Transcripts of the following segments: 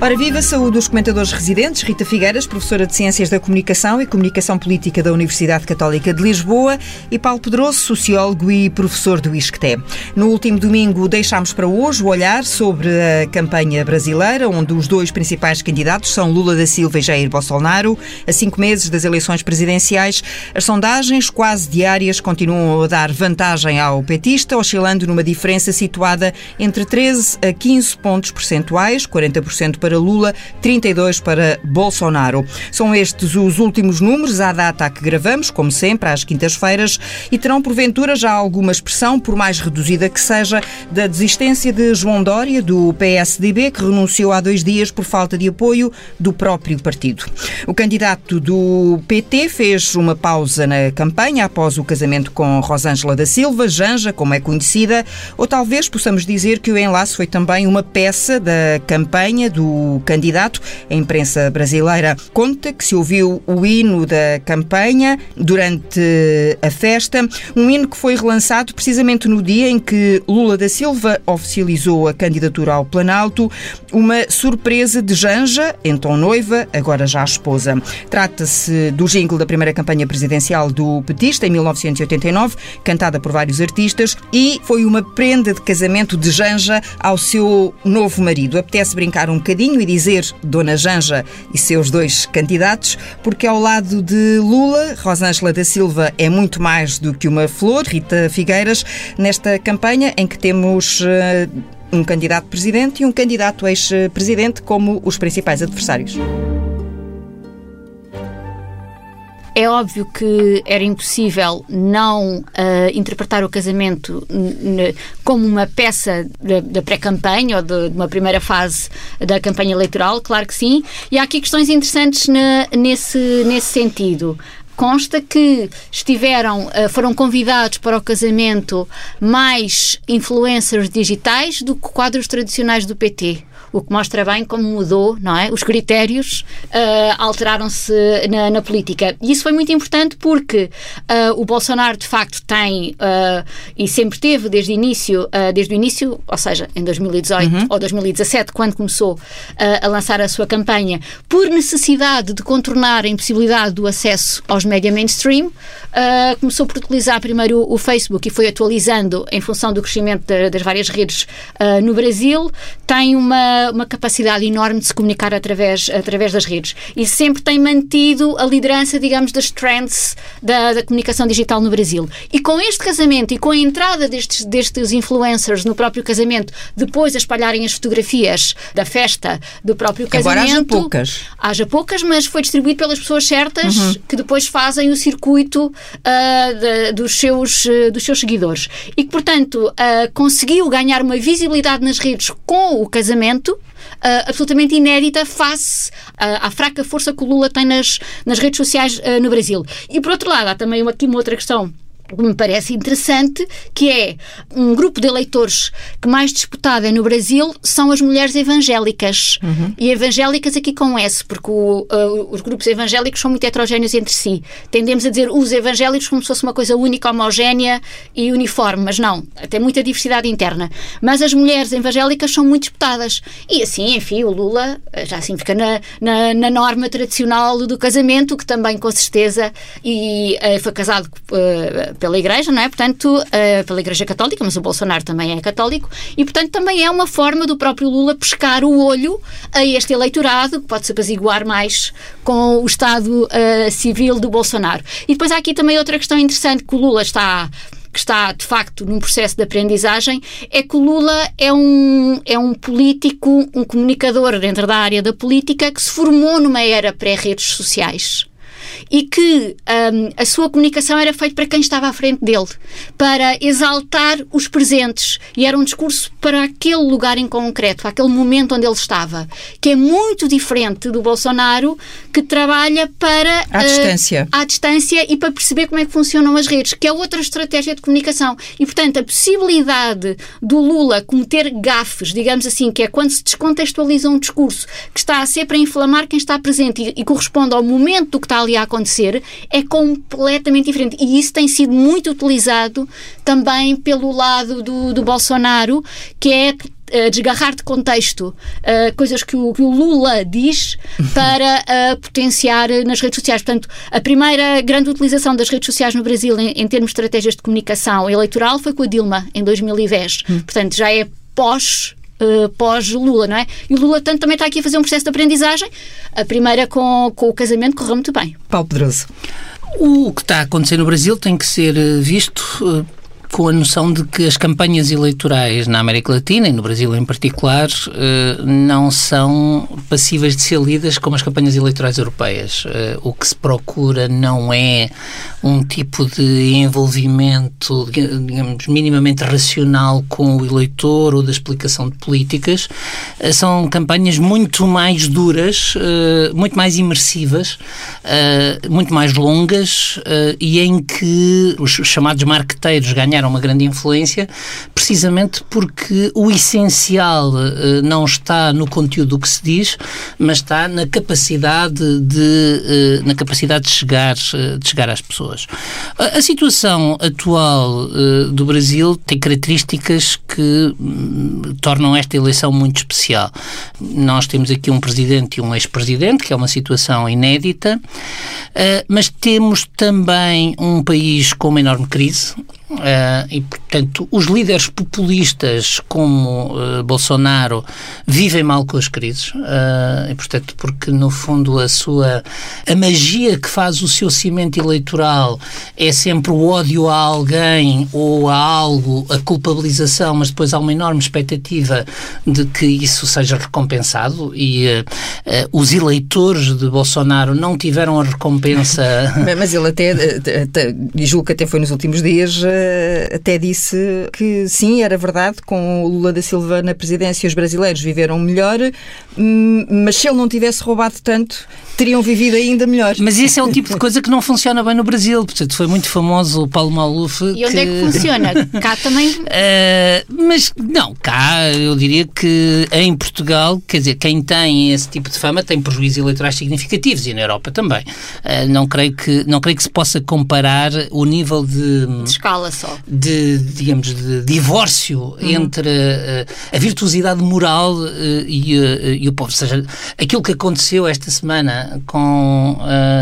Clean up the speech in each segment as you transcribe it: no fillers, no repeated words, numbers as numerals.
Ora, viva, saúde os comentadores residentes, Rita Figueiras, professora de Ciências da Comunicação e Comunicação Política da Universidade Católica de Lisboa, e Paulo Pedroso, sociólogo e professor do ISCTE. No último domingo deixámos para hoje o olhar sobre a campanha brasileira, onde os dois principais candidatos são Lula da Silva e Jair Bolsonaro. A 5 meses das eleições presidenciais, as sondagens quase diárias continuam a dar vantagem ao petista, oscilando numa diferença situada entre 13 a 15 pontos percentuais, 40% para Lula, 32% para Bolsonaro. São estes os últimos números à data a que gravamos, como sempre, às quintas-feiras, e terão porventura já alguma expressão, por mais reduzida que seja, da desistência de João Dória, do PSDB, que renunciou há 2 dias por falta de apoio do próprio partido. O candidato do PT fez uma pausa na campanha após o casamento com Rosângela da Silva, Janja, como é conhecida, ou talvez possamos dizer que o enlace foi também uma peça da campanha do candidato. A imprensa brasileira conta que se ouviu o hino da campanha durante a festa, um hino que foi relançado precisamente no dia em que Lula da Silva oficializou a candidatura ao Planalto, uma surpresa de Janja, então noiva, agora já esposa. Trata-se do jingle da primeira campanha presidencial do petista, em 1989, cantada por vários artistas, e foi uma prenda de casamento de Janja ao seu novo marido. Apetece brincar um bocadinho e dizer Dona Janja e seus 2 candidatos, porque ao lado de Lula, Rosângela da Silva é muito mais do que uma flor, Rita Figueiras, nesta campanha em que temos um candidato presidente e um candidato ex-presidente como os principais adversários. É óbvio que era impossível não interpretar o casamento como uma peça da pré-campanha ou de uma primeira fase da campanha eleitoral, claro que sim. E há aqui questões interessantes nesse sentido. Consta que foram convidados para o casamento mais influencers digitais do que quadros tradicionais do PT. O que mostra bem como mudou, não é? Os critérios alteraram-se na política. E isso foi muito importante porque o Bolsonaro, de facto, tem e sempre teve desde o início, ou seja, em 2018 ou 2017, quando começou a lançar a sua campanha, por necessidade de contornar a impossibilidade do acesso aos média mainstream, começou por utilizar primeiro o Facebook e foi atualizando em função do crescimento das várias redes no Brasil. Tem uma capacidade enorme de se comunicar através das redes e sempre tem mantido a liderança, digamos, das trends da comunicação digital no Brasil. E com este casamento e com a entrada destes influencers no próprio casamento, depois a espalharem as fotografias da festa do próprio casamento... Agora haja poucas, mas foi distribuído pelas pessoas certas que depois fazem o circuito dos seus seguidores. E que, portanto, conseguiu ganhar uma visibilidade nas redes com o casamento absolutamente inédita face à fraca força que o Lula tem nas redes sociais no Brasil. E, por outro lado, há também aqui uma outra questão que me parece interessante, que é um grupo de eleitores que mais disputado é no Brasil são as mulheres evangélicas. E evangélicas aqui com S, porque os grupos evangélicos são muito heterogéneos entre si. Tendemos a dizer os evangélicos como se fosse uma coisa única, homogénea e uniforme, mas não, tem muita diversidade interna. Mas as mulheres evangélicas são muito disputadas. E assim, enfim, o Lula já assim fica na norma tradicional do casamento, que também com certeza foi casado pela Igreja, não é? Portanto, pela Igreja Católica, mas o Bolsonaro também é católico, e portanto também é uma forma do próprio Lula pescar o olho a este eleitorado, que pode-se apaziguar mais com o estado civil do Bolsonaro. E depois há aqui também outra questão interessante que o Lula está de facto num processo de aprendizagem, é que o Lula é um político, um comunicador dentro da área da política que se formou numa era pré-redes sociais. E que a sua comunicação era feita para quem estava à frente dele, para exaltar os presentes, e era um discurso para aquele lugar em concreto, aquele momento onde ele estava, que é muito diferente do Bolsonaro, que trabalha para à distância e para perceber como é que funcionam as redes, que é outra estratégia de comunicação. E, portanto, a possibilidade do Lula cometer gafes, digamos assim, que é quando se descontextualiza um discurso que está sempre a inflamar quem está presente e corresponde ao momento do que está ali a acontecer, é completamente diferente. E isso tem sido muito utilizado também pelo lado do Bolsonaro, que é desgarrar de contexto coisas que o Lula diz para potenciar nas redes sociais. Portanto, a primeira grande utilização das redes sociais no Brasil em termos de estratégias de comunicação eleitoral foi com a Dilma, em 2010. Portanto, já é pós-Lula, não é? E o Lula também está aqui a fazer um processo de aprendizagem. A primeira com o casamento correu muito bem. Paulo Pedroso. O que está a acontecer no Brasil tem que ser visto com a noção de que as campanhas eleitorais na América Latina e no Brasil em particular não são passíveis de ser lidas como as campanhas eleitorais europeias. O que se procura não é um tipo de envolvimento, digamos, minimamente racional com o eleitor ou da explicação de políticas. São campanhas muito mais duras, muito mais imersivas, muito mais longas e em que os chamados marqueteiros ganharam uma grande influência, precisamente porque o essencial não está no conteúdo que se diz, mas está na capacidade de chegar às pessoas. A situação atual do Brasil tem características que tornam esta eleição muito especial. Nós temos aqui um presidente e um ex-presidente, que é uma situação inédita, mas temos também um país com uma enorme crise. E, portanto, os líderes populistas como Bolsonaro vivem mal com as crises e, portanto, porque no fundo a magia que faz o seu cimento eleitoral é sempre o ódio a alguém ou a algo, a culpabilização, mas depois há uma enorme expectativa de que isso seja recompensado e os eleitores de Bolsonaro não tiveram a recompensa. Mas ele até, julgo que até foi nos últimos dias, até disse que sim, era verdade, com o Lula da Silva na presidência os brasileiros viveram melhor, mas se ele não tivesse roubado tanto, teriam vivido ainda melhor. Mas isso é o tipo de coisa que não funciona bem no Brasil. Portanto, foi muito famoso o Paulo Maluf. E onde é que funciona? Cá também? Mas não, cá eu diria que em Portugal, quer dizer, quem tem esse tipo de fama tem prejuízos eleitorais significativos e na Europa também. Não creio que se possa comparar o nível de escala só. Digamos, de divórcio entre a virtuosidade moral e o povo. Ou seja, aquilo que aconteceu esta semana com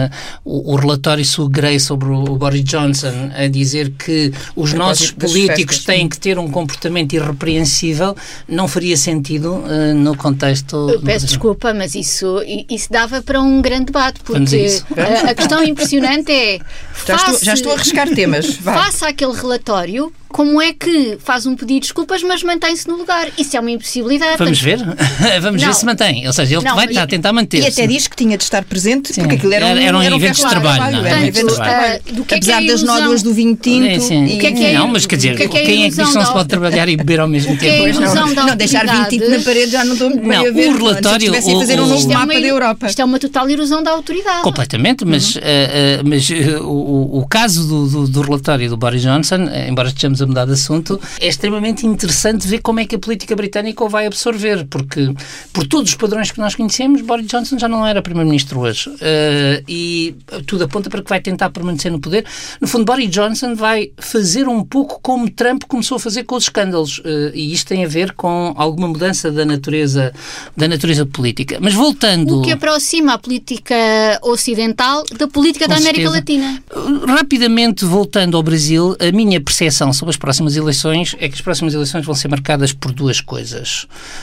o relatório Grey sobre o Boris Johnson a dizer que os nossos políticos têm que ter um comportamento irrepreensível não faria sentido no contexto... Eu peço desculpa, mas isso dava para um grande debate, porque a questão impressionante é... Já estou a arriscar temas. Faça aquele relatório, como é que faz um pedido de desculpas, mas mantém-se no lugar? Isso é uma impossibilidade. Vamos ver? Vamos ver se mantém. Ou seja, ele vai estar a tentar manter-se. E até diz que tinha de estar presente, porque aquilo eram eventos de trabalho. Apesar das nódoas do vinho tinto. Não, mas quer dizer, quem é que diz que não se pode trabalhar e beber ao mesmo tempo? Não, deixar vinho tinto na parede já não estou bem a ver. O relatório... Se fazer um novo mapa da Europa. Isto é uma total erosão da autoridade. Completamente, mas o caso do relatório do Boris Johnson, embora estejamos a mudar de assunto, é extremamente interessante ver como é que a política britânica o vai absorver, porque por todos os padrões que nós conhecemos, Boris Johnson já não era primeiro-ministro hoje e tudo aponta para que vai tentar permanecer no poder. No fundo, Boris Johnson vai fazer um pouco como Trump começou a fazer com os escândalos e isto tem a ver com alguma mudança da natureza política. Mas voltando... O que aproxima a política ocidental da política da América Latina. Rapidamente, voltando ao Brasil, a minha percepção sobre as próximas eleições é que as próximas eleições vão ser marcadas por duas coisas.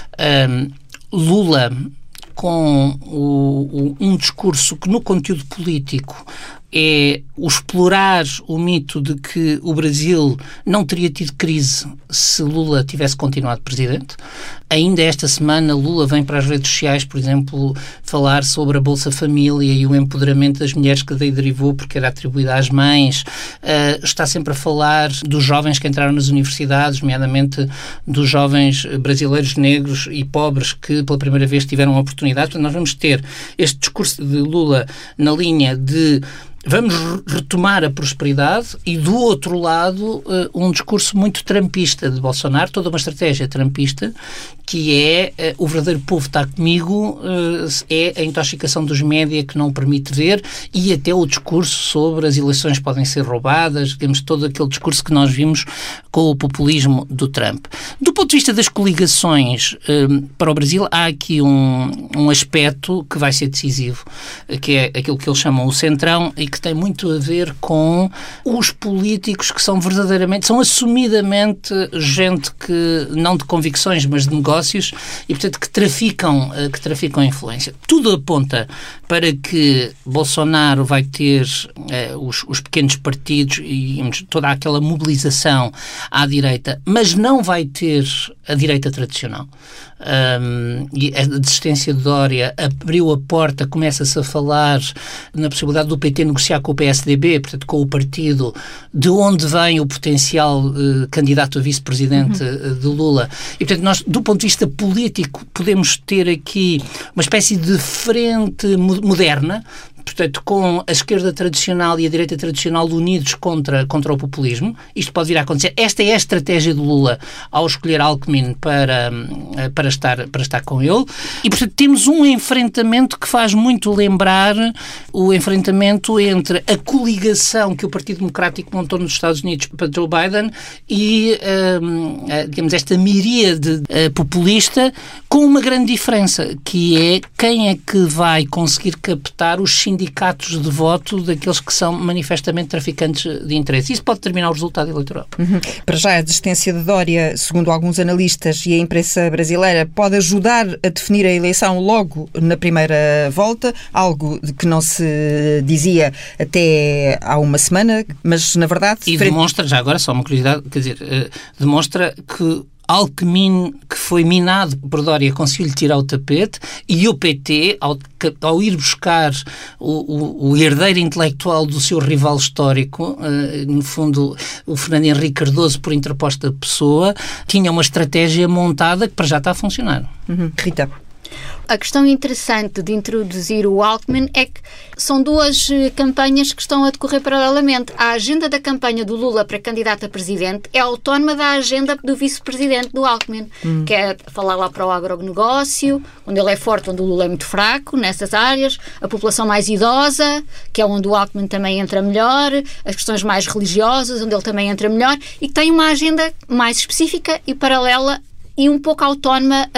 Lula com um discurso que no conteúdo político é o explorar o mito de que o Brasil não teria tido crise se Lula tivesse continuado presidente. Ainda esta semana Lula vem para as redes sociais, por exemplo, falar sobre a Bolsa Família e o empoderamento das mulheres que daí derivou porque era atribuída às mães. Está sempre a falar dos jovens que entraram nas universidades, nomeadamente dos jovens brasileiros negros e pobres que pela primeira vez tiveram a oportunidade. Portanto, nós vamos ter este discurso de Lula na linha de vamos retomar a prosperidade, e do outro lado um discurso muito trumpista de Bolsonaro, toda uma estratégia trumpista, que é o verdadeiro povo está comigo, é a intoxicação dos média que não o permite ver, e até o discurso sobre as eleições podem ser roubadas, digamos, todo aquele discurso que nós vimos com o populismo do Trump. Do ponto de vista das coligações para o Brasil, há aqui um aspecto que vai ser decisivo, que é aquilo que eles chamam o centrão, e que tem muito a ver com os políticos que são verdadeiramente, são assumidamente gente que, não de convicções, mas de negócios, e portanto que traficam influência. Tudo aponta para que Bolsonaro vai ter os pequenos partidos e toda aquela mobilização à direita, mas não vai ter a direita tradicional. E a desistência de Dória abriu a porta, começa-se a falar na possibilidade do PT negociar com o PSDB, portanto com o partido de onde vem o potencial candidato a vice-presidente de Lula. E portanto nós, do ponto de vista político, podemos ter aqui uma espécie de frente moderna, portanto, com a esquerda tradicional e a direita tradicional unidos contra o populismo. Isto pode vir a acontecer. Esta é a estratégia de Lula ao escolher Alckmin para estar com ele. E, portanto, temos um enfrentamento que faz muito lembrar o enfrentamento entre a coligação que o Partido Democrático montou nos Estados Unidos para Joe Biden e, digamos, esta miríade populista, com uma grande diferença, que é quem é que vai conseguir captar os sindicatos de voto daqueles que são manifestamente traficantes de interesse. Isso pode determinar o resultado eleitoral. Para já, a desistência de Dória, segundo alguns analistas e a imprensa brasileira, pode ajudar a definir a eleição logo na primeira volta, algo de que não se dizia até há uma semana, mas na verdade... E demonstra, já agora, só uma curiosidade, quer dizer, demonstra que Alckmin, que foi minado por Dória, conseguiu-lhe tirar o tapete, e o PT, ao ir buscar o herdeiro intelectual do seu rival histórico, no fundo o Fernando Henrique Cardoso, por interposta pessoa, tinha uma estratégia montada que para já está a funcionar. Rita. A questão interessante de introduzir o Alckmin é que são duas campanhas que estão a decorrer paralelamente. A agenda da campanha do Lula para candidato a presidente é autónoma da agenda do vice-presidente do Alckmin, que é falar lá para o agronegócio, onde ele é forte, onde o Lula é muito fraco, nessas áreas, a população mais idosa, que é onde o Alckmin também entra melhor, as questões mais religiosas, onde ele também entra melhor, e que tem uma agenda mais específica e paralela e um pouco autónoma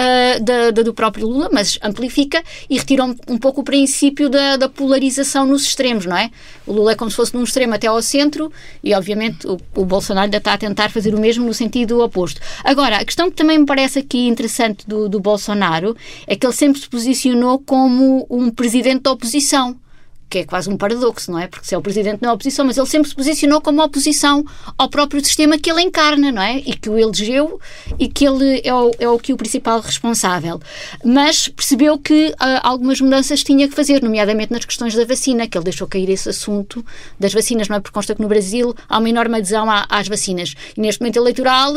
do próprio Lula, mas amplifica e retira um pouco o princípio da polarização nos extremos, não é? O Lula é como se fosse num extremo até ao centro e, obviamente, o Bolsonaro ainda está a tentar fazer o mesmo no sentido oposto. Agora, a questão que também me parece aqui interessante do Bolsonaro é que ele sempre se posicionou como um presidente da oposição, que é quase um paradoxo, não é? Porque se é o presidente da oposição, mas ele sempre se posicionou como oposição ao próprio sistema que ele encarna, não é? E que o elegeu e que ele é o principal responsável. Mas percebeu que algumas mudanças tinha que fazer, nomeadamente nas questões da vacina, que ele deixou cair esse assunto das vacinas, não é? Porque consta que no Brasil há uma enorme adesão às vacinas. E neste momento eleitoral,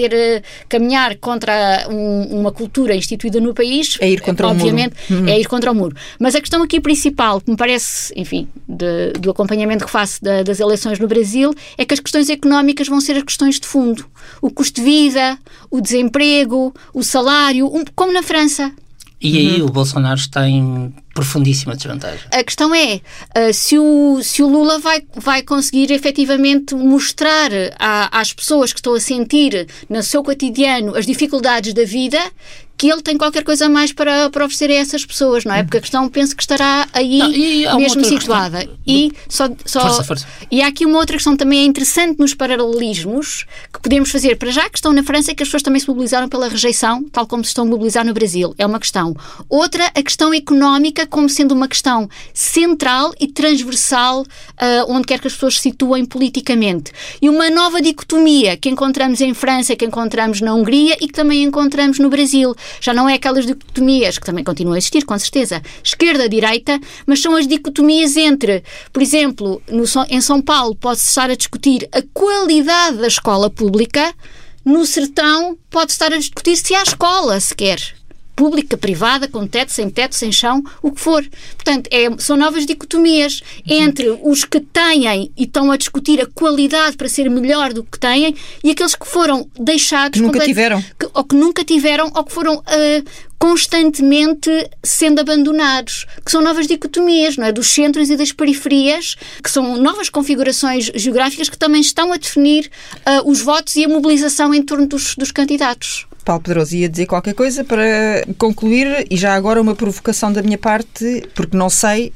caminhar contra uma cultura instituída no país, é ir contra obviamente, o muro. É ir contra o muro. Mas a questão aqui principal, que me parece, enfim, do acompanhamento que faço das eleições no Brasil, é que as questões económicas vão ser as questões de fundo. O custo de vida, o desemprego, o salário, como na França. E aí o Bolsonaro está em profundíssima desvantagem. A questão é se o Lula vai conseguir efetivamente mostrar às pessoas que estão a sentir no seu cotidiano as dificuldades da vida, que ele tem qualquer coisa mais para oferecer a essas pessoas, não é? Porque a questão, penso que estará aí mesmo situada. E Força. E há aqui uma outra questão também interessante nos paralelismos que podemos fazer. Para já, a questão na França é que as pessoas também se mobilizaram pela rejeição, tal como se estão a mobilizar no Brasil. É uma questão. Outra, a questão económica como sendo uma questão central e transversal onde quer que as pessoas se situem politicamente. E uma nova dicotomia que encontramos em França, que encontramos na Hungria e que também encontramos no Brasil. Já não é aquelas dicotomias que também continuam a existir, com certeza, esquerda-direita, mas são as dicotomias entre, por exemplo, em São Paulo pode-se estar a discutir a qualidade da escola pública, no sertão pode-se estar a discutir se há escola sequer. pública, privada, com teto, sem chão, o que for. Portanto, são novas dicotomias entre os que têm e estão a discutir a qualidade para ser melhor do que têm e aqueles que foram deixados... Que nunca tiveram. Ou que nunca tiveram, ou que foram... constantemente sendo abandonados, que são novas dicotomias, não é? Dos centros e das periferias, que são novas configurações geográficas que também estão a definir os votos e a mobilização em torno dos candidatos. Paulo Pedroso ia dizer qualquer coisa para concluir, e já agora uma provocação da minha parte, porque não sei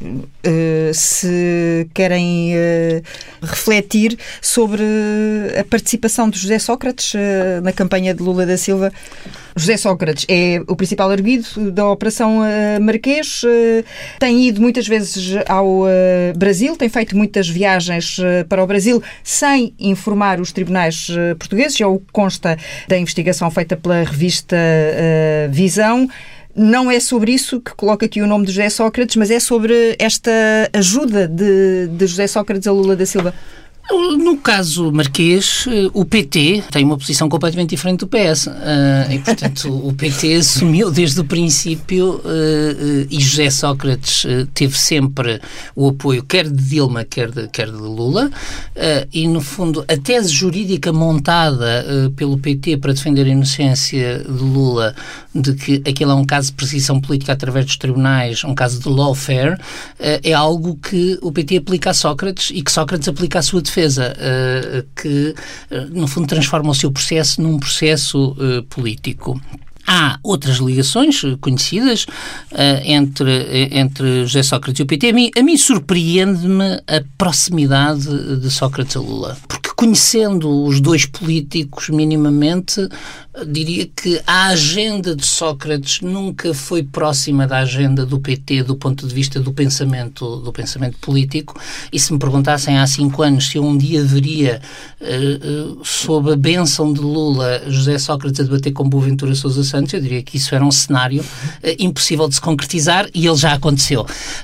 se querem refletir sobre a participação de José Sócrates na campanha de Lula da Silva. José Sócrates é o principal arguido da Operação Marquês, tem ido muitas vezes ao Brasil, tem feito muitas viagens para o Brasil sem informar os tribunais portugueses, é o que consta da investigação feita pela revista Visão. Não é sobre isso que coloca aqui o nome de José Sócrates, mas é sobre esta ajuda de José Sócrates a Lula da Silva. No caso Marquês, o PT tem uma posição completamente diferente do PS e, portanto, o PT assumiu desde o princípio e José Sócrates teve sempre o apoio quer de Dilma, quer de Lula e, no fundo, a tese jurídica montada pelo PT para defender a inocência de Lula, de que aquele é um caso de perseguição política através dos tribunais, um caso de lawfare, é algo que o PT aplica a Sócrates e que Sócrates aplica à sua defesa. Que, no fundo, transforma o seu processo num processo político. Há outras ligações conhecidas entre José Sócrates e o PT. A mim surpreende-me a proximidade de Sócrates a Lula. Porque, conhecendo os dois políticos minimamente, diria que a agenda de Sócrates nunca foi próxima da agenda do PT do ponto de vista do pensamento político. E se me perguntassem há 5 anos se eu um dia veria, sob a bênção de Lula, José Sócrates a debater com Boaventura Sousa Santos, eu diria que isso era um cenário impossível de se concretizar e ele já aconteceu.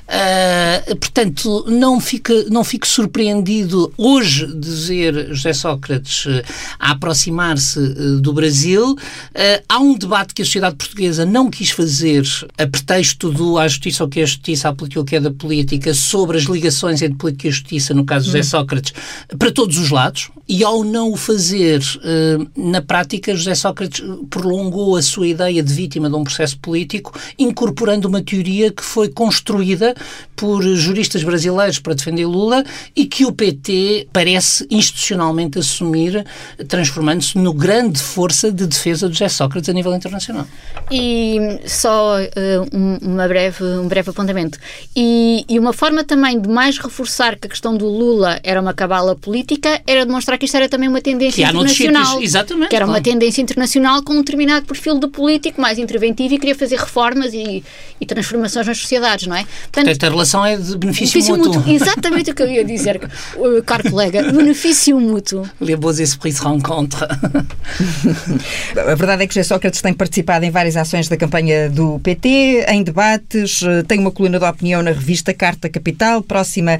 Portanto, não fico surpreendido hoje de ver José Sócrates a aproximar-se do Brasil. Há um debate que a sociedade portuguesa não quis fazer a pretexto do à justiça o que é a justiça, à política o que é da política, sobre as ligações entre política e justiça, no caso de José Sócrates, para todos os lados, e ao não o fazer, na prática, José Sócrates prolongou a sua ideia de vítima de um processo político, incorporando uma teoria que foi construída por juristas brasileiros para defender Lula e que o PT parece institucionalmente assumir, transformando-se no grande força de defesa de José Sócrates a nível internacional. E só um breve apontamento. E uma forma também de mais reforçar que a questão do Lula era uma cabala política era demonstrar que isto era também uma tendência internacional. Exatamente. Que era uma tendência internacional com um determinado perfil de político mais interventivo e queria fazer reformas e transformações nas sociedades, não é? Portanto, a relação é de benefício mútuo. Exatamente o que eu ia dizer, caro colega. Benefício mútuo. Les beaux esprits se rencontrent. A verdade é que José Sócrates tem participado em várias ações da campanha do PT, em debates, tem uma coluna de opinião na revista Carta Capital, próxima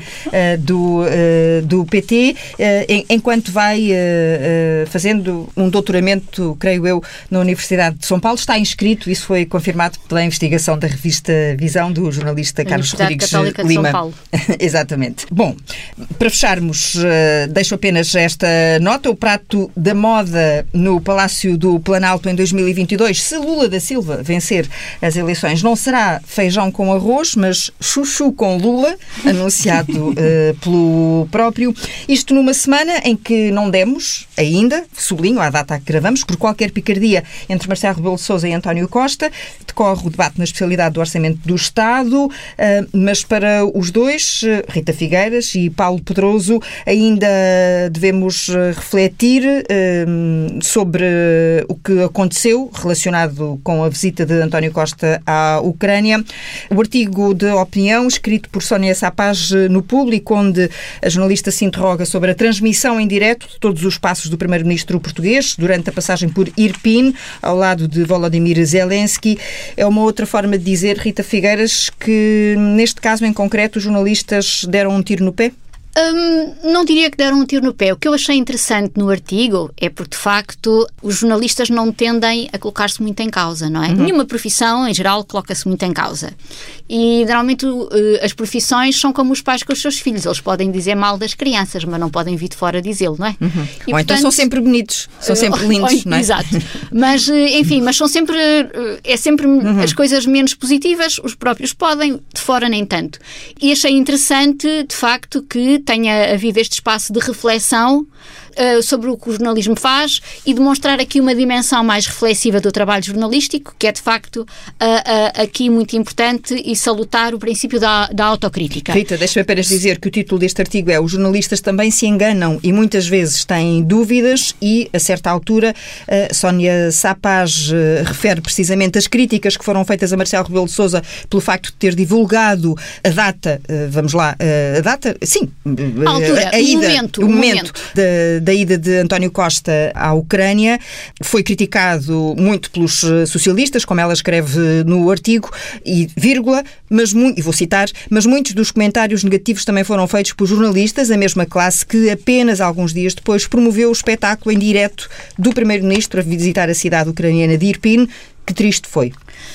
do PT, enquanto vai fazendo um doutoramento, creio eu, na Universidade de São Paulo. Está inscrito, isso foi confirmado pela investigação da revista Visão, do jornalista Carlos Rodrigues Lima. São Paulo. Exatamente. Bom, para fecharmos, deixo apenas esta nota. O prato da moda no Palácio do Planalto em 2022, se Lula da Silva vencer as eleições, não será feijão com arroz, mas chuchu com Lula, anunciado pelo próprio. Isto numa semana em que não demos ainda, sublinho à data a que gravamos, por qualquer picardia entre Marcelo Rebelo de Sousa e António Costa. Decorre o debate na especialidade do Orçamento do Estado, mas para os dois, Rita Figueiras e Paulo Pedroso, ainda devemos refletir sobre o que aconteceu relacionado com a visita de António Costa à Ucrânia. O artigo de opinião, escrito por Sónia Sapaz no Público, onde a jornalista se interroga sobre a transmissão em direto de todos os passos do primeiro-ministro português durante a passagem por Irpin, ao lado de Volodymyr Zelensky. É uma outra forma de dizer, Rita Figueiras, que neste caso em concreto os jornalistas deram um tiro no pé? Não diria que deram um tiro no pé. O que eu achei interessante no artigo é porque, de facto, os jornalistas não tendem a colocar-se muito em causa, não é? Nenhuma profissão, em geral, coloca-se muito em causa. E, normalmente, as profissões são como os pais com os seus filhos. Eles podem dizer mal das crianças, mas não podem vir de fora dizê-lo, não é? E, ou portanto, então são sempre bonitos, são sempre lindos, não é? Exato. Mas, enfim, mas são sempre... É sempre as coisas menos positivas, os próprios podem, de fora nem tanto. E achei interessante, de facto, que tenha havido este espaço de reflexão sobre o que o jornalismo faz e demonstrar aqui uma dimensão mais reflexiva do trabalho jornalístico, que é de facto aqui muito importante, e salutar o princípio da autocrítica. Rita, deixa-me apenas dizer que o título deste artigo é: os jornalistas também se enganam e muitas vezes têm dúvidas, e a certa altura Sónia Sapaz refere precisamente as críticas que foram feitas a Marcelo Rebelo de Sousa pelo facto de ter divulgado a data, vamos lá, a data, sim, a altura, o momento da ida de António Costa à Ucrânia. Foi criticado muito pelos socialistas, como ela escreve no artigo, e vírgula, e vou citar, mas muitos dos comentários negativos também foram feitos por jornalistas, a mesma classe que apenas alguns dias depois promoveu o espetáculo em direto do Primeiro-Ministro a visitar a cidade ucraniana de Irpin. Que triste foi.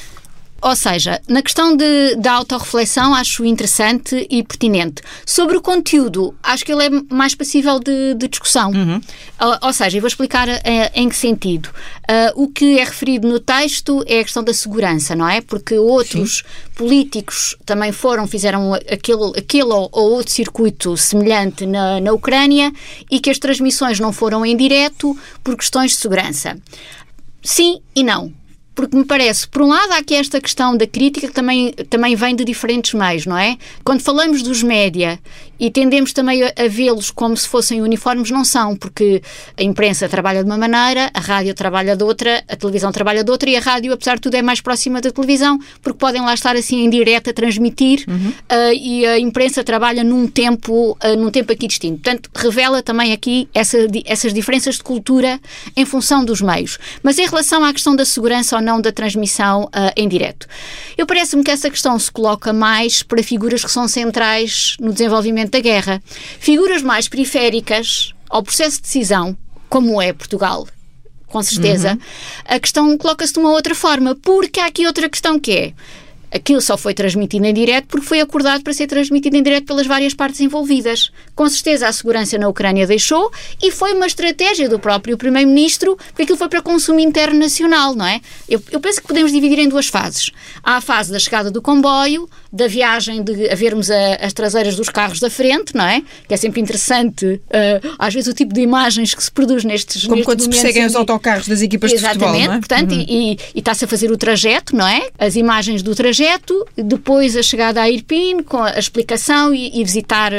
Ou seja, na questão da autorreflexão acho interessante e pertinente. Sobre o conteúdo, acho que ele é mais passível de discussão. Ou seja, eu vou explicar em que sentido. O que é referido no texto é a questão da segurança, não é? Porque outros políticos também fizeram aquele ou outro circuito semelhante na Ucrânia, e que as transmissões não foram em direto por questões de segurança. Sim e não. Porque me parece, por um lado, há aqui esta questão da crítica que também vem de diferentes meios, não é? Quando falamos dos média e tendemos também a vê-los como se fossem uniformes, não são, porque a imprensa trabalha de uma maneira, a rádio trabalha de outra, a televisão trabalha de outra, e a rádio, apesar de tudo, é mais próxima da televisão, porque podem lá estar assim em direto a transmitir, e a imprensa trabalha num tempo aqui distinto. Portanto, revela também aqui essas diferenças de cultura em função dos meios. Mas em relação à questão da segurança ou não da transmissão em direto, parece-me que essa questão se coloca mais para figuras que são centrais no desenvolvimento da guerra. Figuras mais periféricas ao processo de decisão, como é Portugal, com certeza, a questão coloca-se de uma outra forma, porque há aqui outra questão que é: aquilo só foi transmitido em direto porque foi acordado para ser transmitido em direto pelas várias partes envolvidas. Com certeza a segurança na Ucrânia deixou, e foi uma estratégia do próprio Primeiro-Ministro, porque aquilo foi para consumo interno nacional, não é? Eu penso que podemos dividir em duas fases. Há a fase da chegada do comboio, da viagem, de havermos as traseiras dos carros da frente, não é? Que é sempre interessante, às vezes, o tipo de imagens que se produz nestes como quando se perseguem os autocarros das equipas de futebol, não é? Exatamente, portanto, e está-se a fazer o trajeto, não é? As imagens do trajeto, depois a chegada a Irpin, com a explicação e visitar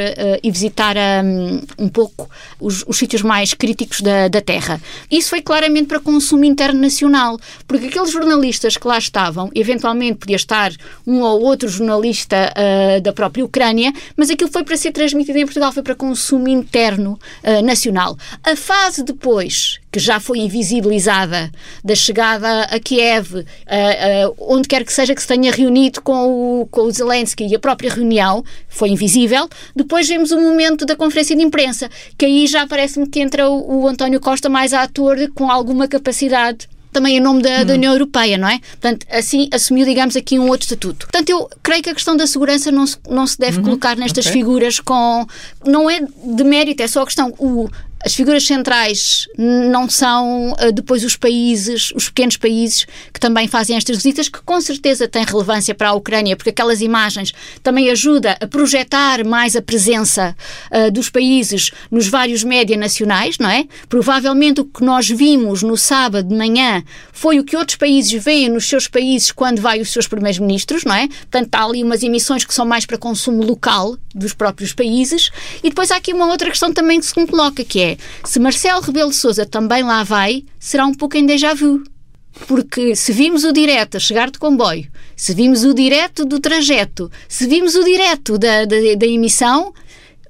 um pouco os sítios mais críticos da terra. Isso foi claramente para consumo interno nacional, porque aqueles jornalistas que lá estavam, eventualmente podia estar um ou outro jornalista da própria Ucrânia, mas aquilo foi para ser transmitido em Portugal, foi para consumo interno nacional. A fase depois, que já foi invisibilizada, da chegada a Kiev, onde quer que seja que se tenha reunido com o Zelensky, e a própria reunião foi invisível. Depois vemos o momento da conferência de imprensa, que aí já parece-me que entra o António Costa mais ator, com alguma capacidade, também em nome da União Europeia, não é? Portanto, assim assumiu, digamos, aqui um outro estatuto. Portanto, eu creio que a questão da segurança não se deve colocar nestas figuras não é de mérito, é só a questão... As figuras centrais não são depois os pequenos países que também fazem estas visitas, que com certeza têm relevância para a Ucrânia, porque aquelas imagens também ajudam a projetar mais a presença dos países nos vários média nacionais, não é? Provavelmente o que nós vimos no sábado de manhã foi o que outros países veem nos seus países quando vai os seus primeiros ministros, não é? Portanto, há ali umas emissões que são mais para consumo local dos próprios países. E depois há aqui uma outra questão também que se me coloca, que é: se Marcelo Rebelo de Sousa também lá vai, será um pouco em déjà vu. Porque se vimos o direto a chegar de comboio, se vimos o direto do trajeto, se vimos o direto da emissão,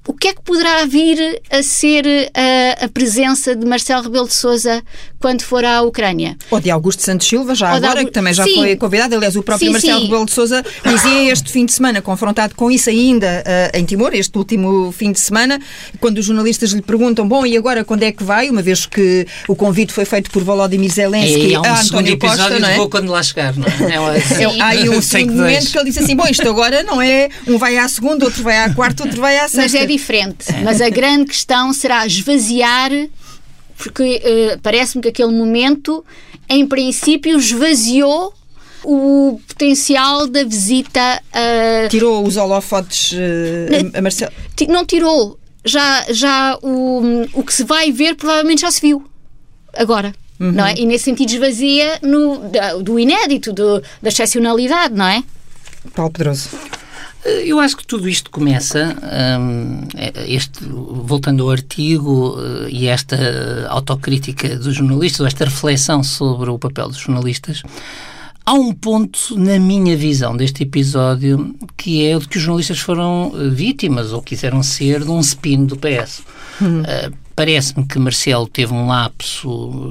O que é que poderá vir a ser a presença de Marcelo Rebelo de Sousa quando for à Ucrânia? Ou de Augusto Santos Silva, já agora, que também já sim. foi convidado. Aliás, o próprio Marcelo Rebelo de Sousa dizia este fim de semana, confrontado com isso ainda em Timor, este último fim de semana, quando os jornalistas lhe perguntam, bom, e agora quando é que vai? Uma vez que o convite foi feito por Volodymyr Zelensky a António Costa, não é? Vou quando lá chegar, não é? Há aí um segundo momento que ele disse assim, bom, isto agora não é, um vai à segunda, outro vai à quarta, outro vai à sexta. Mas é diferente. Mas a grande questão será esvaziar, porque parece-me que aquele momento, em princípio, esvaziou o potencial da visita a... Tirou os holofotes a Marcelo? Não tirou. Já o que se vai ver provavelmente já se viu. Agora. Não é? E nesse sentido esvazia do inédito, da excepcionalidade, não é? Paulo Pedroso. Eu acho que tudo isto começa, voltando ao artigo e esta autocrítica dos jornalistas, ou esta reflexão sobre o papel dos jornalistas, há um ponto, na minha visão deste episódio, que é o de que os jornalistas foram vítimas, ou quiseram ser, de um spin do PS. Parece-me que Marcelo teve um lapso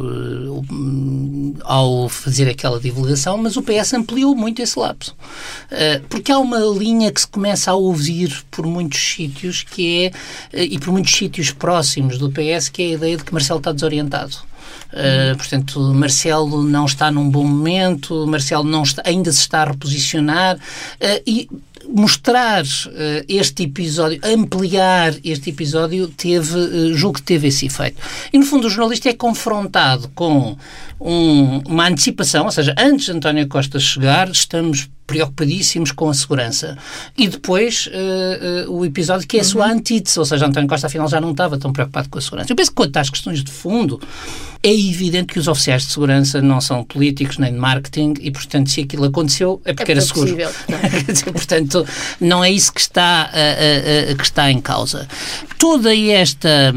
ao fazer aquela divulgação, mas o PS ampliou muito esse lapso. Porque há uma linha que se começa a ouvir por muitos sítios, que é, e por muitos sítios próximos do PS, que é a ideia de que Marcelo está desorientado. Portanto, Marcelo não está num bom momento, Marcelo ainda se está a reposicionar, e mostrar este episódio, ampliar este episódio, julgo que teve esse efeito. E, no fundo, o jornalista é confrontado com uma antecipação, ou seja, antes de António Costa chegar, estamos preocupadíssimos com a segurança. E depois o episódio que é a sua antítese, ou seja, António Costa afinal já não estava tão preocupado com a segurança. Eu penso que quanto às questões de fundo, é evidente que os oficiais de segurança não são políticos nem de marketing e, portanto, se aquilo aconteceu é porque era seguro. Portanto, não é isso que está em causa. Toda esta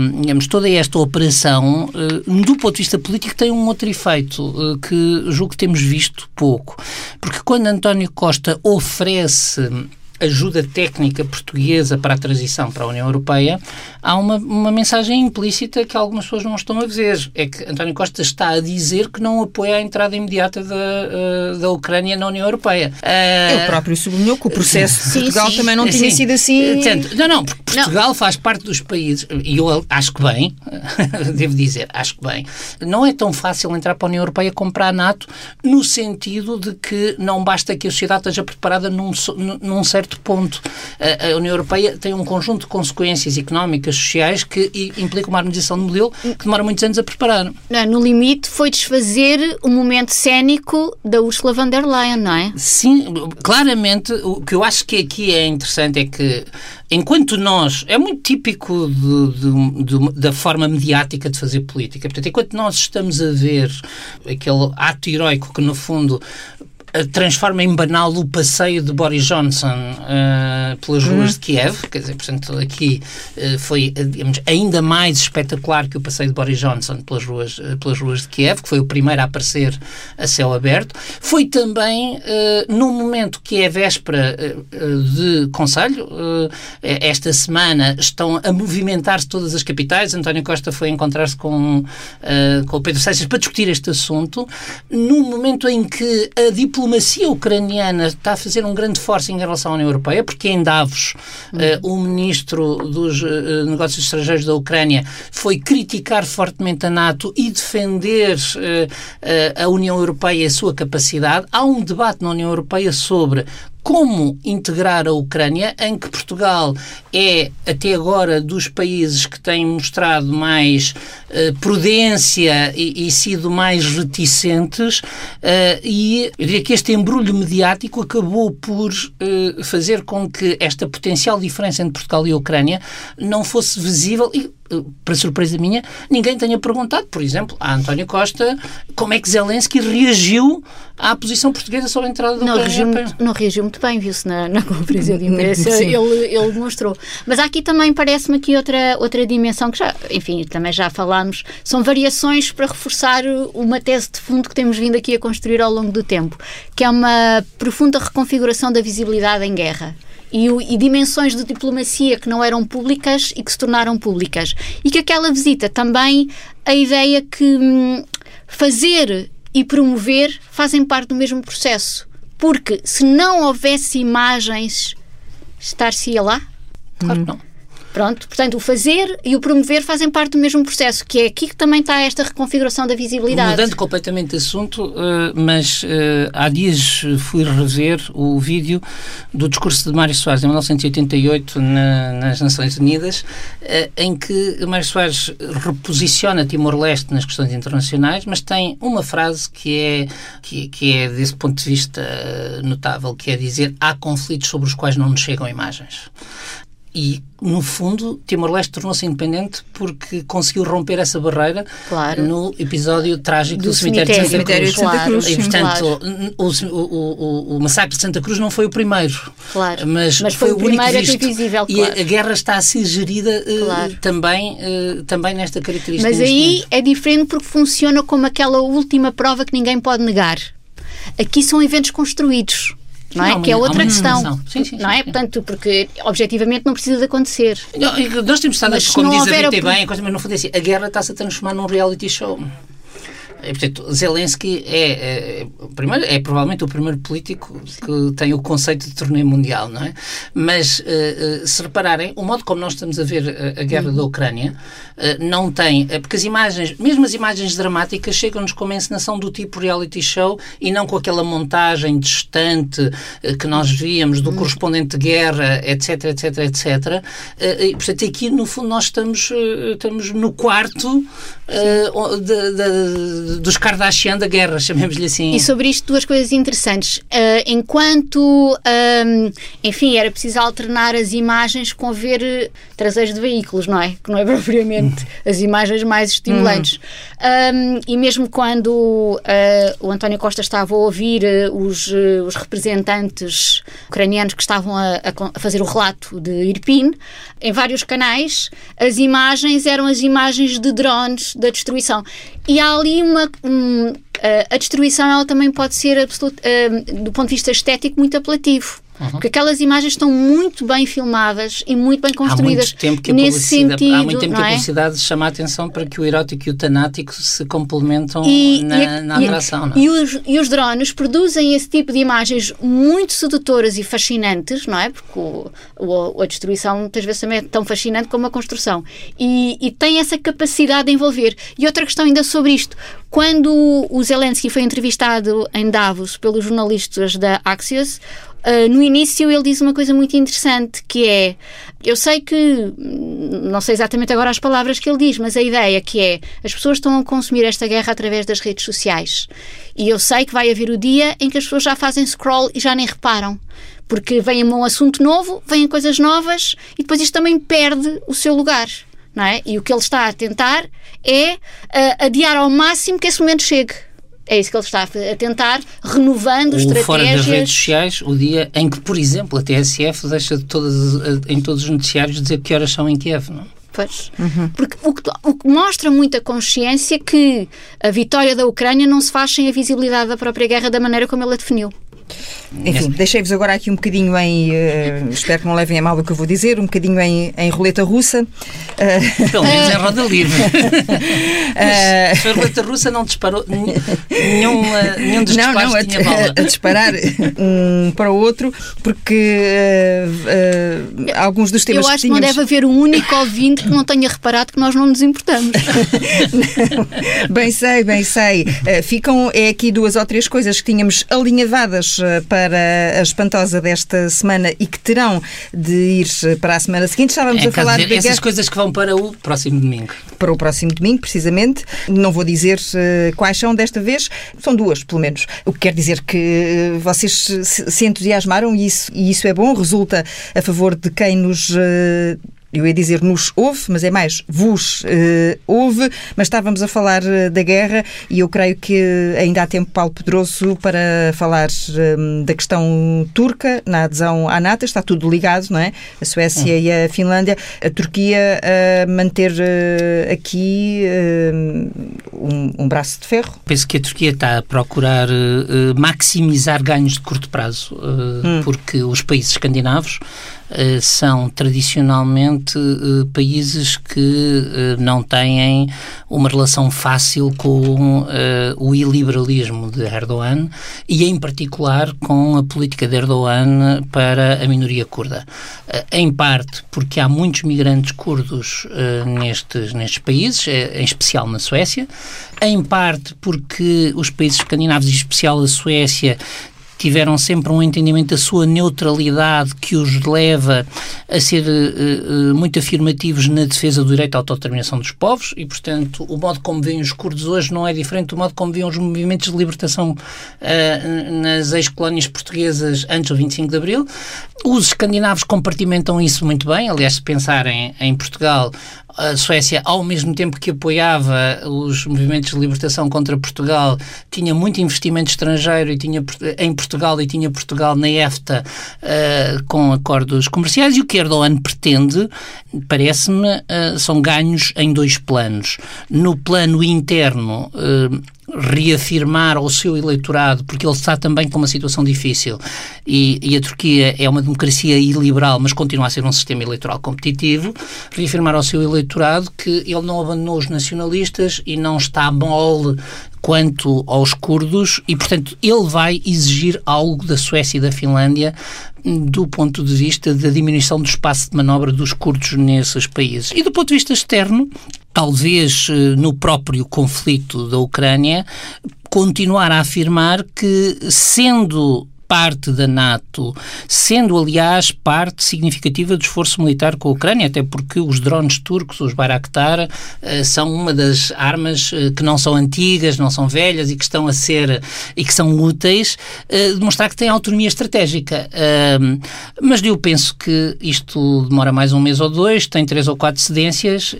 operação, do ponto de vista político, tem um outro efeito que julgo que temos visto pouco. Porque quando António Costa oferece ajuda técnica portuguesa para a transição para a União Europeia, há uma mensagem implícita que algumas pessoas não estão a ver. É que António Costa está a dizer que não apoia a entrada imediata da Ucrânia na União Europeia. Ele próprio sublinhou que o processo de Portugal também não tinha sido assim... Não, porque Portugal faz parte dos países, e eu acho que bem, devo dizer, acho que bem, não é tão fácil entrar para a União Europeia como para a NATO, no sentido de que não basta que a sociedade esteja preparada num certo ponto. A União Europeia tem um conjunto de consequências económicas, sociais, que implica uma harmonização de modelo que demora muitos anos a preparar. No limite, foi desfazer o momento cénico da Ursula von der Leyen, não é? Sim, claramente. O que eu acho que aqui é interessante é que, enquanto nós... É muito típico da forma mediática de fazer política. Portanto, enquanto nós estamos a ver aquele ato heroico que, no fundo, transforma em banal o passeio de Boris Johnson pelas ruas de Kiev, quer dizer, portanto, aqui foi, digamos, ainda mais espetacular que o passeio de Boris Johnson pelas ruas de Kiev, que foi o primeiro a aparecer a céu aberto. Foi também num momento que é véspera de Conselho, esta semana estão a movimentar-se todas as capitais. António Costa foi encontrar-se com o Pedro Sánchez para discutir este assunto, num momento em que a diplomacia ucraniana está a fazer um grande forcing em relação à União Europeia, porque em Davos o ministro dos Negócios Estrangeiros da Ucrânia foi criticar fortemente a NATO e defender a União Europeia e a sua capacidade. Há um debate na União Europeia sobre como integrar a Ucrânia, em que Portugal é, até agora, dos países que têm mostrado mais prudência e sido mais reticentes, e eu diria que este embrulho mediático acabou por fazer com que esta potencial diferença entre Portugal e a Ucrânia não fosse visível e, para surpresa minha, ninguém tenha perguntado, por exemplo, a António Costa como é que Zelensky reagiu à posição portuguesa sobre a entrada da Ucrânia. Não reagiu muito bem, viu-se na conferência de imprensa, ele demonstrou. Mas há aqui também, parece-me aqui outra dimensão que também já falámos, são variações para reforçar uma tese de fundo que temos vindo aqui a construir ao longo do tempo, que é uma profunda reconfiguração da visibilidade em guerra. e dimensões de diplomacia que não eram públicas e que se tornaram públicas. E que aquela visita também, a ideia que fazer e promover fazem parte do mesmo processo. Porque se não houvesse imagens, estar-se-ia lá? Claro que não. Pronto, portanto, o fazer e o promover fazem parte do mesmo processo, que é aqui que também está esta reconfiguração da visibilidade. Mudando completamente de assunto, mas há dias fui rever o vídeo do discurso de Mário Soares em 1988 nas Nações Unidas, em que Mário Soares reposiciona Timor-Leste nas questões internacionais, mas tem uma frase que é desse ponto de vista notável, que é dizer: há conflitos sobre os quais não nos chegam imagens. E, no fundo, Timor-Leste tornou-se independente porque conseguiu romper essa barreira no episódio trágico do cemitério de Santa Cruz. E, portanto, o massacre de Santa Cruz não foi o primeiro, mas foi o único visto. Visível, e a guerra está a ser gerida também nesta característica. Mas aí é diferente porque funciona como aquela última prova que ninguém pode negar. Aqui são eventos construídos. Não é? Que é outra questão. Sim, não é? Portanto, porque objetivamente não precisa de acontecer. Nós temos estado, como diz a BT bem, mas no fundo é assim, a guerra está-se a transformar num reality show. E, portanto, Zelensky é provavelmente o primeiro político que tem o conceito de torneio mundial, não é? Mas, se repararem, o modo como nós estamos a ver a guerra da Ucrânia não tem... Porque as imagens, mesmo as imagens dramáticas, chegam-nos com uma encenação do tipo reality show e não com aquela montagem distante que nós víamos do correspondente de guerra, etc, etc, etc. E, portanto, aqui, no fundo, nós estamos no quarto dos Kardashian da guerra, chamemos-lhe assim. E sobre isto, duas coisas interessantes. Enquanto, enfim, era preciso alternar as imagens com ver traseiros de veículos, não é? Que não é propriamente as imagens mais estimulantes. E mesmo quando o António Costa estava a ouvir os representantes ucranianos que estavam a fazer o relato de Irpin, em vários canais, as imagens eram as imagens de drones da destruição. E há ali a destruição, ela também pode ser do ponto de vista estético muito apelativo. Porque aquelas imagens estão muito bem filmadas e muito bem construídas. Há muito tempo que a publicidade chama a atenção para que o erótico e o tanático se complementam na atração. Não é? E os drones produzem esse tipo de imagens muito sedutoras e fascinantes, não é? Porque a destruição muitas vezes também é tão fascinante como a construção. E tem essa capacidade de envolver. E outra questão ainda sobre isto. Quando o Zelensky foi entrevistado em Davos pelos jornalistas da Axios, no início ele diz uma coisa muito interessante, que é, eu sei que, não sei exatamente agora as palavras que ele diz, mas a ideia que é, as pessoas estão a consumir esta guerra através das redes sociais. E eu sei que vai haver o dia em que as pessoas já fazem scroll e já nem reparam. Porque vem um assunto novo, vêm coisas novas e depois isto também perde o seu lugar. Não é? E o que ele está a tentar é adiar ao máximo que esse momento chegue. É isso que ele está a tentar, renovando estratégias. Fora das redes sociais, o dia em que, por exemplo, a TSF deixa em todos os noticiários dizer que horas são em Kiev, não? Pois. Porque o que mostra muita consciência que a vitória da Ucrânia não se faz sem a visibilidade da própria guerra da maneira como ele a definiu. Enfim, deixei-vos agora aqui um bocadinho espero que não levem a mal o que eu vou dizer, um bocadinho em roleta russa. Pelo menos em roda livre. A roleta russa não disparou nenhum dos disparos tinha bola. A disparar um para o outro, porque alguns dos temas eu acho que não deve haver um único ouvinte que não tenha reparado que nós não nos importamos. Bem sei. Ficam aqui 2 ou 3 coisas que tínhamos alinhavadas para a espantosa desta semana e que terão de ir para a semana seguinte. Estávamos a falar de essas coisas que vão para o próximo domingo. Para o próximo domingo, precisamente. Não vou dizer quais são desta vez. São 2, pelo menos. O que quer dizer que vocês se entusiasmaram e isso é bom. Resulta a favor de quem nos eu ia dizer nos ouve, mas é mais vos ouve, mas estávamos a falar da guerra e eu creio que ainda há tempo, Paulo Pedroso, para falar da questão turca, na adesão à NATO. Está tudo ligado, não é? A Suécia e a Finlândia. A Turquia a manter aqui um braço de ferro. Penso que a Turquia está a procurar maximizar ganhos de curto prazo, porque os países escandinavos são tradicionalmente países que não têm uma relação fácil com o iliberalismo de Erdogan e, em particular, com a política de Erdogan para a minoria curda. Em parte porque há muitos migrantes curdos nestes países, em especial na Suécia, em parte porque os países escandinavos, em especial a Suécia, tiveram sempre um entendimento da sua neutralidade que os leva a ser muito afirmativos na defesa do direito à autodeterminação dos povos e, portanto, o modo como veem os curdos hoje não é diferente do modo como viam os movimentos de libertação nas ex-colónias portuguesas antes do 25 de Abril. Os escandinavos compartimentam isso muito bem. Aliás, se pensarem em Portugal, a Suécia, ao mesmo tempo que apoiava os movimentos de libertação contra Portugal, tinha muito investimento estrangeiro em Portugal e tinha Portugal na EFTA com acordos comerciais, e o que Erdogan pretende, parece-me, são ganhos em dois planos. No plano interno, reafirmar ao seu eleitorado, porque ele está também com uma situação difícil e a Turquia é uma democracia iliberal, mas continua a ser um sistema eleitoral competitivo, reafirmar ao seu eleitorado que ele não abandonou os nacionalistas e não está mole quanto aos curdos e, portanto, ele vai exigir algo da Suécia e da Finlândia do ponto de vista da diminuição do espaço de manobra dos curdos nesses países. E do ponto de vista externo, talvez no próprio conflito da Ucrânia, continuar a afirmar que, sendo parte da NATO, sendo, aliás, parte significativa do esforço militar com a Ucrânia, até porque os drones turcos, os Bayraktar, são uma das armas que não são antigas, não são velhas e que estão a ser, e que são úteis, demonstrar que tem autonomia estratégica. Mas eu penso que isto demora mais um mês ou dois, tem 3 ou 4 cedências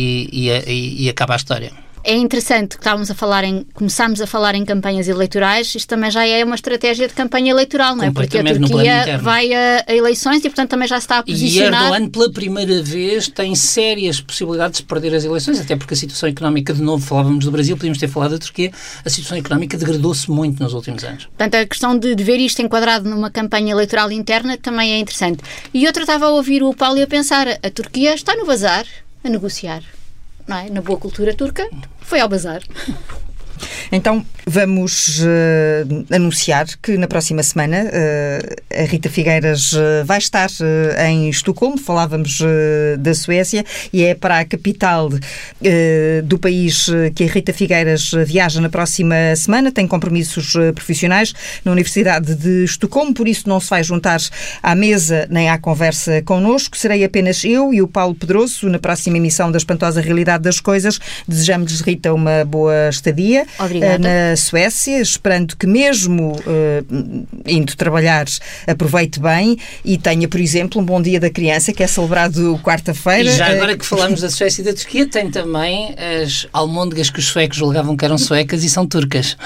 e acaba a história. É interessante que começámos a falar em campanhas eleitorais. Isto também já é uma estratégia de campanha eleitoral, não é? Porque a Turquia vai a eleições e, portanto, também já se está a posicionar. E Erdogan, pela primeira vez, tem sérias possibilidades de perder as eleições, até porque a situação económica, de novo, falávamos do Brasil, podíamos ter falado da Turquia, a situação económica degradou-se muito nos últimos anos. Portanto, a questão de ver isto enquadrado numa campanha eleitoral interna também é interessante. E outra, estava a ouvir o Paulo e a pensar, a Turquia está no bazar a negociar. Não é? Na boa cultura turca, foi ao bazar. Então, vamos anunciar que na próxima semana a Rita Figueiras vai estar em Estocolmo. Falávamos da Suécia e é para a capital do país que a Rita Figueiras viaja na próxima semana. Tem compromissos profissionais na Universidade de Estocolmo, por isso não se vai juntar à mesa nem à conversa connosco. Serei apenas eu e o Paulo Pedroso na próxima emissão da Espantosa Realidade das Coisas. Desejamos-lhes, Rita, uma boa estadia. Obrigada. Na Suécia, esperando que mesmo indo trabalhar aproveite bem e tenha, por exemplo, um bom dia da criança, que é celebrado quarta-feira. E já agora que falamos da Suécia e da Turquia, tem também as almôndegas que os suecos julgavam que eram suecas e são turcas.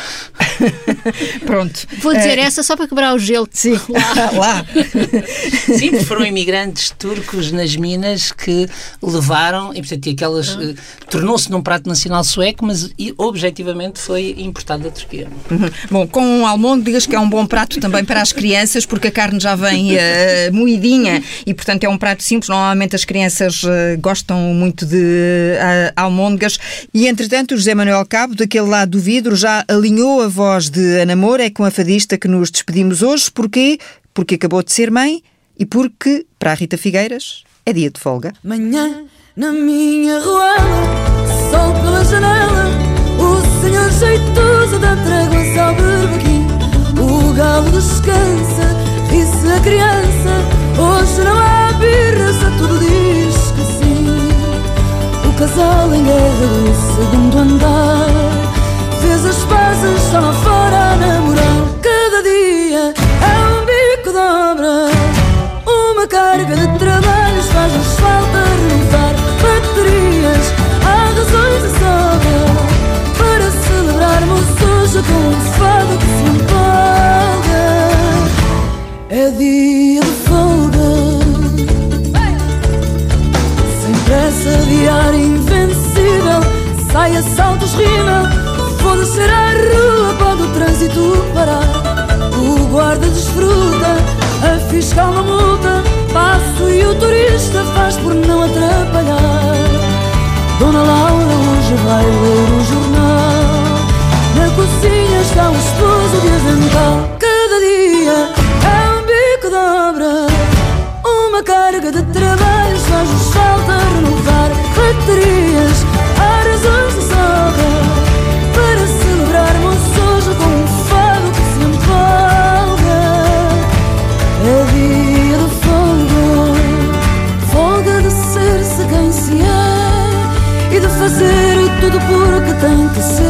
Pronto. Vou dizer essa só para quebrar o gelo. Sim, lá. Sim, porque foram imigrantes turcos nas minas que levaram, e portanto aquelas tornou-se num prato nacional sueco, mas objetivamente foi importado da Turquia. Bom, com almôndegas, que é um bom prato também para as crianças, porque a carne já vem moidinha e, portanto, é um prato simples. Normalmente as crianças gostam muito de almôndegas. E, entretanto, o José Manuel Cabo, daquele lado do vidro, já alinhou a voz de Ana Moura. É com a fadista que nos despedimos hoje. Porquê? Porque acabou de ser mãe e porque, para a Rita Figueiras, é dia de folga. Manhã, na minha rua, sol pela janela, o senhor jeitoso dá trégua ao berbequim. O galo descansa, ri-se a criança. Hoje não há birra, só tudo diz que sim. O casal em guerra do segundo andar fez as pazes, está lá fora a namorar. Cada dia é um bico de obra, uma carga de trabalhos faz-nos falta. dia de folga, sem pressa, diário invencível. Saia, saltos, rima, vou descer à rua, pode o trânsito parar. O guarda desfruta, a fiscal não multa, passo e o turista faz por não atrapalhar. Dona Laura hoje vai ler o jornal, na cozinha está o esposo de avental. Cada dia é um bico de obra, uma carga de trabalhos, faz-nos falta renovar baterias, há razões de sobra para celebrarmos hoje com um fado que se empolga. É dia de folga, folga de ser-se quem se é e de fazer tudo porque tem que ser.